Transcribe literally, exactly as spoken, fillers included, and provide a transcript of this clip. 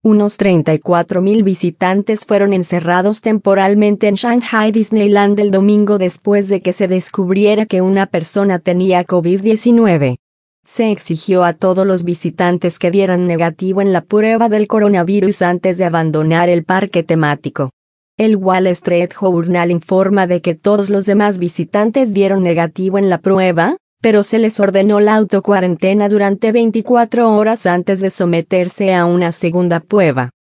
Unos treinta y cuatro mil visitantes fueron encerrados temporalmente en Shanghai Disneyland el domingo después de que se descubriera que una persona tenía COVID diecinueve. Se exigió a todos los visitantes que dieran negativo en la prueba del coronavirus antes de abandonar el parque temático. El Wall Street Journal informa de que todos los demás visitantes dieron negativo en la prueba, pero se les ordenó la autocuarentena durante veinticuatro horas antes de someterse a una segunda prueba.